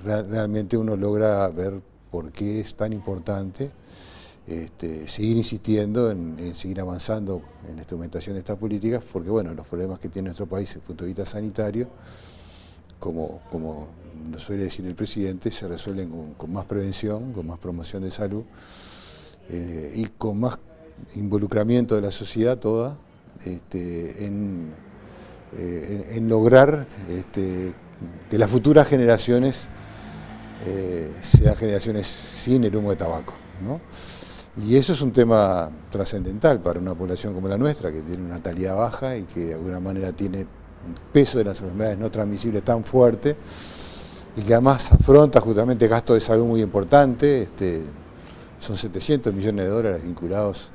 realmente uno logra ver por qué es tan importante seguir insistiendo en seguir avanzando en la instrumentación de estas políticas, porque bueno, los problemas que tiene nuestro país desde el punto de vista sanitario, como nos suele decir el presidente, se resuelven con más prevención, con más promoción de salud y con más involucramiento de la sociedad toda en lograr que las futuras generaciones sean generaciones sin el humo de tabaco, ¿no? Y eso es un tema trascendental para una población como la nuestra, que tiene una natalidad baja y que de alguna manera tiene un peso de las enfermedades no transmisibles tan fuerte y que además afronta justamente gastos de salud muy importantes. Son 700 millones de dólares vinculados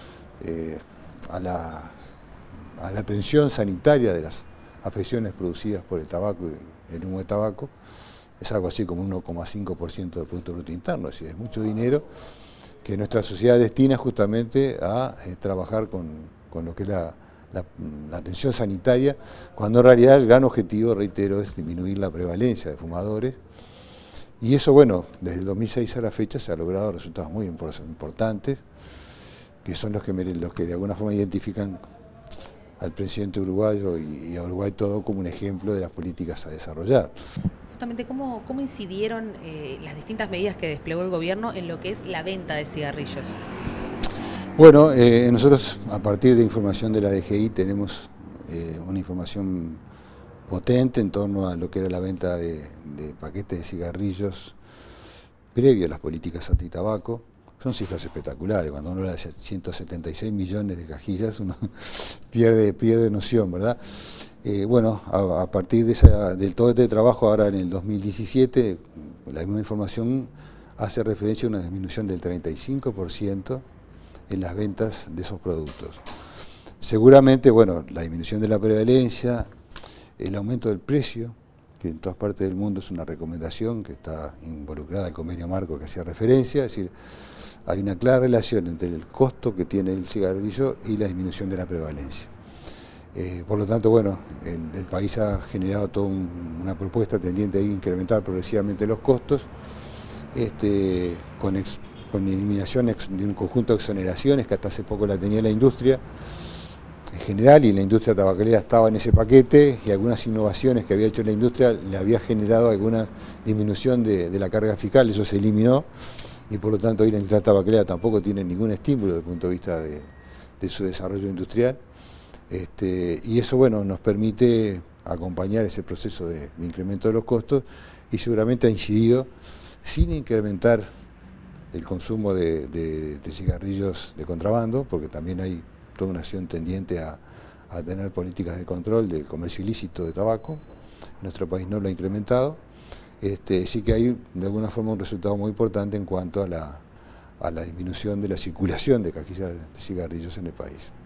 a la atención sanitaria de las afecciones producidas por el tabaco y el humo de tabaco. Es algo así como 1,5% del Producto Bruto Interno, es decir, es mucho dinero que nuestra sociedad destina justamente a trabajar con lo que es la atención sanitaria, cuando en realidad el gran objetivo, reitero, es disminuir la prevalencia de fumadores. Y eso, bueno, desde el 2006 a la fecha se han logrado resultados muy importantes, que son los que de alguna forma identifican al presidente uruguayo y a Uruguay todo como un ejemplo de las políticas a desarrollar. Justamente, ¿cómo incidieron las distintas medidas que desplegó el gobierno en lo que es la venta de cigarrillos? Bueno, nosotros a partir de información de la DGI tenemos una información potente en torno a lo que era la venta de paquetes de cigarrillos previo a las políticas antitabaco. Son cifras espectaculares, cuando uno habla de 176 millones de cajillas uno pierde noción, ¿verdad? Bueno, a partir del todo este trabajo, ahora en el 2017, la misma información hace referencia a una disminución del 35% en las ventas de esos productos. Seguramente, bueno, la disminución de la prevalencia, el aumento del precio, que en todas partes del mundo es una recomendación que está involucrada el convenio marco que hacía referencia, es decir, hay una clara relación entre el costo que tiene el cigarrillo y la disminución de la prevalencia. Por lo tanto, bueno, el país ha generado toda una propuesta tendiente a incrementar progresivamente los costos, con eliminación de un conjunto de exoneraciones que hasta hace poco la tenía la industria en general, y la industria tabacalera estaba en ese paquete, y algunas innovaciones que había hecho la industria le había generado alguna disminución de la carga fiscal. Eso se eliminó y por lo tanto hoy la industria tabacalera tampoco tiene ningún estímulo desde el punto de vista de su desarrollo industrial. Y eso, bueno, nos permite acompañar ese proceso de incremento de los costos, y seguramente ha incidido, sin incrementar el consumo de cigarrillos de contrabando, porque también hay toda una acción tendiente a tener políticas de control del comercio ilícito de tabaco. Nuestro país no lo ha incrementado, sí que hay de alguna forma un resultado muy importante en cuanto a la disminución de la circulación de caquillas de cigarrillos en el país.